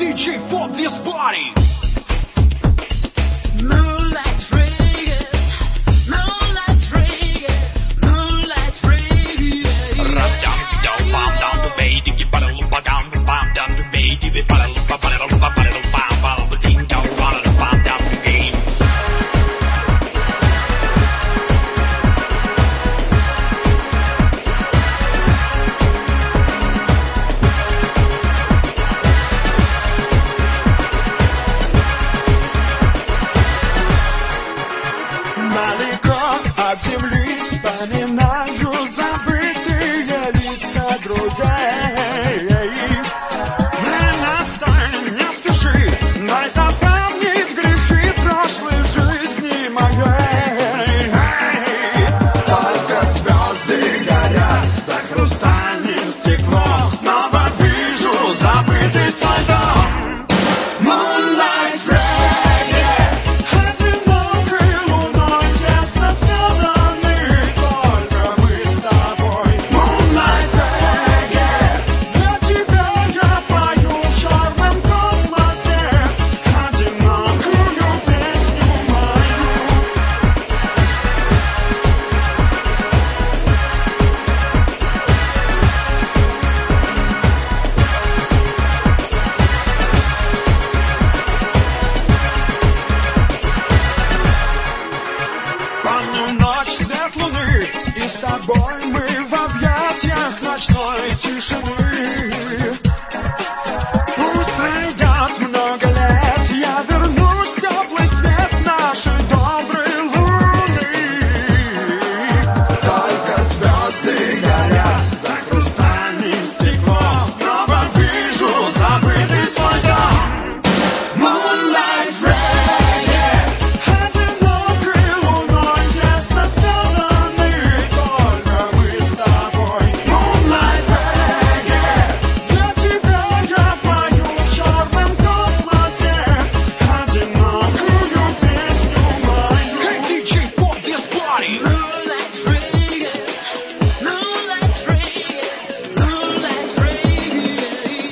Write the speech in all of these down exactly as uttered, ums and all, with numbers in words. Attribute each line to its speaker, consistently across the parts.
Speaker 1: ди джей for this party.
Speaker 2: Moonlight reggae, moonlight reggae, moonlight reggae.
Speaker 3: Rap down, down, bam down the bay, diggy bottle, bam down, bam down the bay, diggy bottle, bottle, bottle, bam, bam, the ding down, bottle, bam down the bay.
Speaker 4: Далеко от земли вспоминаю забытые лица друзей. Время стань, не спеши, дай запомнить грехи прошлой жизни моей. Только звезды горят за хрустальным стеклом, снова вижу забытый свой дом. Moonlight reggae. Одинокой луной тесно связаны только мы с тобой. Moonlight reggae. Для тебя я пою в черном космосе одинокую песню мою. Помню ночь, свет луны, и с тобой мы в объятиях ночной тишины. Пусть пройдет много лет, я вернусь в теплый свет нашей доброй луны. Только звезды горят за хрустальным стеклом, снова вижу забытый свой дом. Moonlight reggae. Одинокой луной тесно связаны только мы с тобой. Moonlight reggae. Для тебя я пою в черном космосе одинокую песню мою.
Speaker 1: Hey ди джей for this party.
Speaker 2: Moonlight reggae, moonlight reggae, moonlight reggae.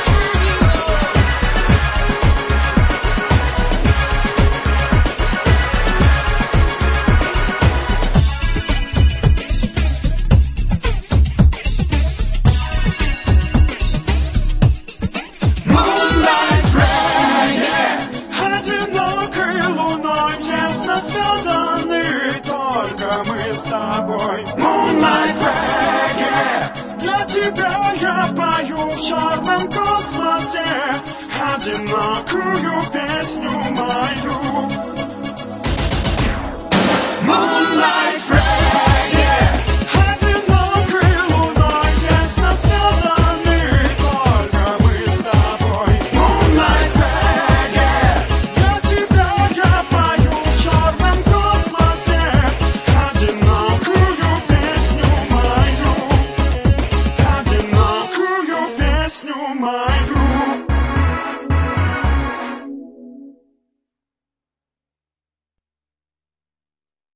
Speaker 4: Moonlight reggae. Одинокой луной тесно связаны только мы с тобой. Moonlight reggae. Для тебя я пою в черном космосе одинокую песню мою. Moonlight